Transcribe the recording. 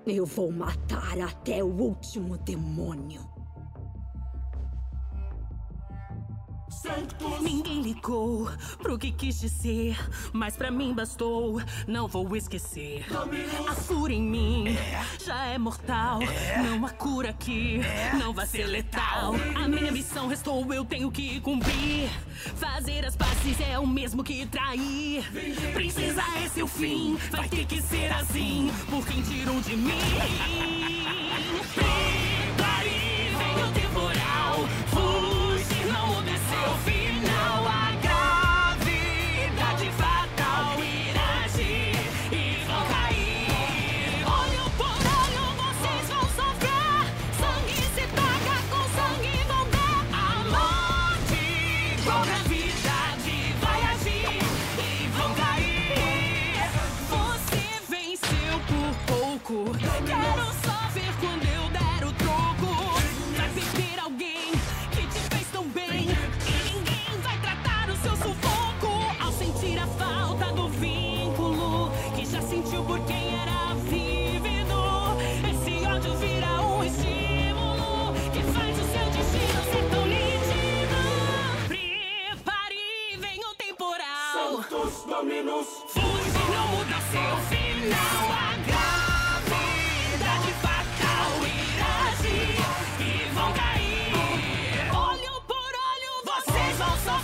Eu vou matar até o último demônio. Ninguém ligou pro que quis dizer, mas pra mim bastou, não vou esquecer. A fúria em mim já é mortal, não há cura aqui, não vai ser letal. A minha missão restou, eu tenho que cumprir. Fazer as pazes é o mesmo que trair. Princesa, esse é o fim, vai ter que ser assim, por quem tirou de mim. Prepare, vem o temporal, fugir não muda seu final. A gravidade fatal irá agir e vão cair. Olho por olho vocês vão sofrer, sangue se paga com sangue vão ver. A morte com gravidade vai agir e vão cair. Você venceu por pouco, quero só ver quando eu der o troco. Vai perder alguém que te fez tão bem, e ninguém vai tratar o seu sufoco. Ao sentir a falta do vínculo que já sentiu por quem era vívido, esse ódio vira um estímulo que faz o seu destino ser tão nítido. Prepare, vem o temporal. Santos Dominus. Fugir não muda seu final. A gravidade fatal irá agir e vão cair. Olho por olho vocês vão sofrer.